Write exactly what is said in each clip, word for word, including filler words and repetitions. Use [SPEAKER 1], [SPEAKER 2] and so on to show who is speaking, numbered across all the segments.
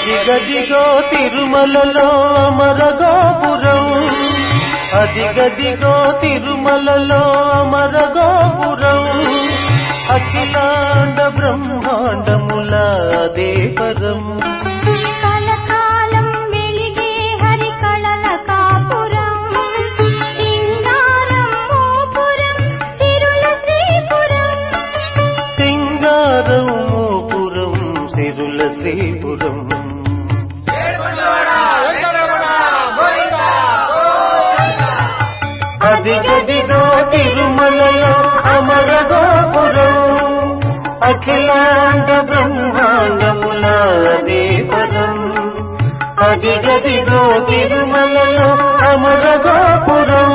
[SPEAKER 1] అదిగదిగో తిరుమలలో అమరగోపురం, అదిగదిగో తిరుమలలో అమరగోపురం, అఖిలాండ బ్రహ్మాండముల దేవరం. శ్రీపురం అదిగదిగో తిరుమలలో అమరగోపురం, అఖిలాండ బ్రహ్మాండముల దేవరం. అదిగదిగో తిరుమలలో అమరగోపురం.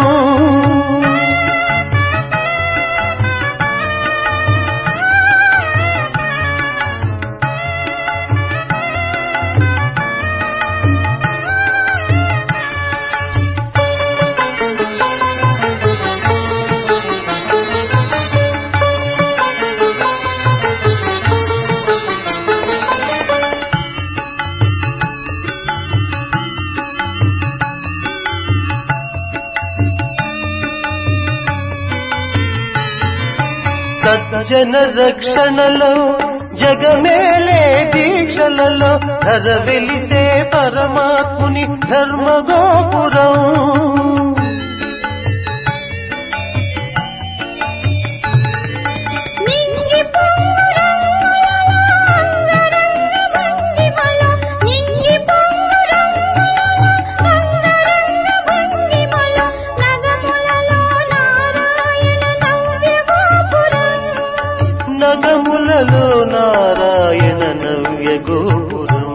[SPEAKER 1] సజ్జన రక్షణలో జగమేలే దీక్షలలో ధర వెలిసే పరమాత్ముని ధర్మగోపురం. నగములలో నారాయణ నవ్య గోపురం.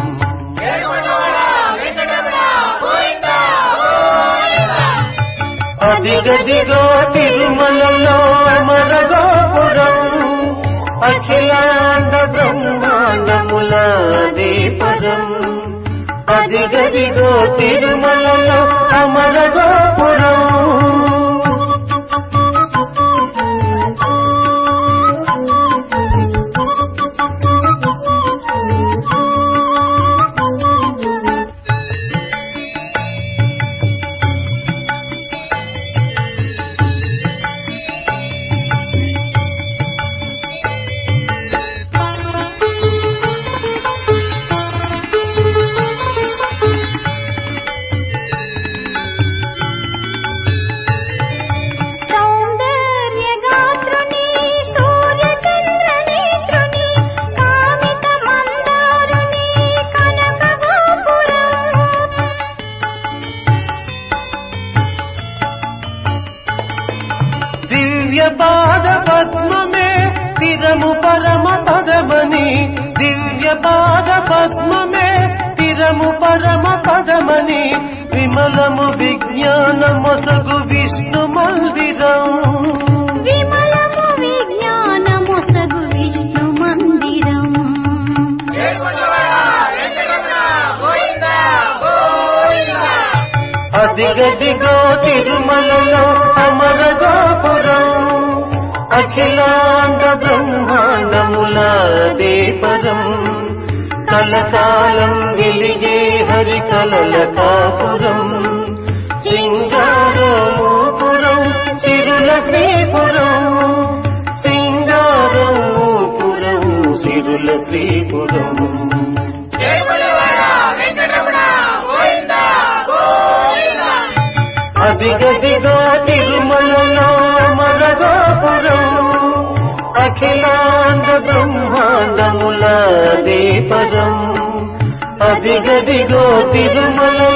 [SPEAKER 1] అదిగదిగో తిరుమలలో అమరగోపురం, అఖిలాండ బ్రహ్మాండముల దేవరం. అదిగదిగో తిరుమలలో అమరగోపురం. దివ్య పాద పద్మమే తిరము పరమ పదమని, దివ్య పాద పద్మమే తిరము పరమ పదమని, విమలము విజ్ఞానమొసగు విష్ణు మందిరం.
[SPEAKER 2] విమలము విజ్ఞానమొసగు విష్ణు మందిరం.
[SPEAKER 1] అదిగదిగో తిరుమలలో అమరగోపురం, అఖిలాండ బ్రహ్మాండముల దేవరం. కలకాలం వెలిగే హరి కలల కాపురం, సింగారమూపురం సిరుల శ్రీపురం. సింగారమూపురం సిరుల శ్రీపురం. అదిగదిగో తిరుమలలో అమరగోపురం, అఖిలాండ బ్రహ్మాండముల దేవరం. అదిగదిగో తిరుమల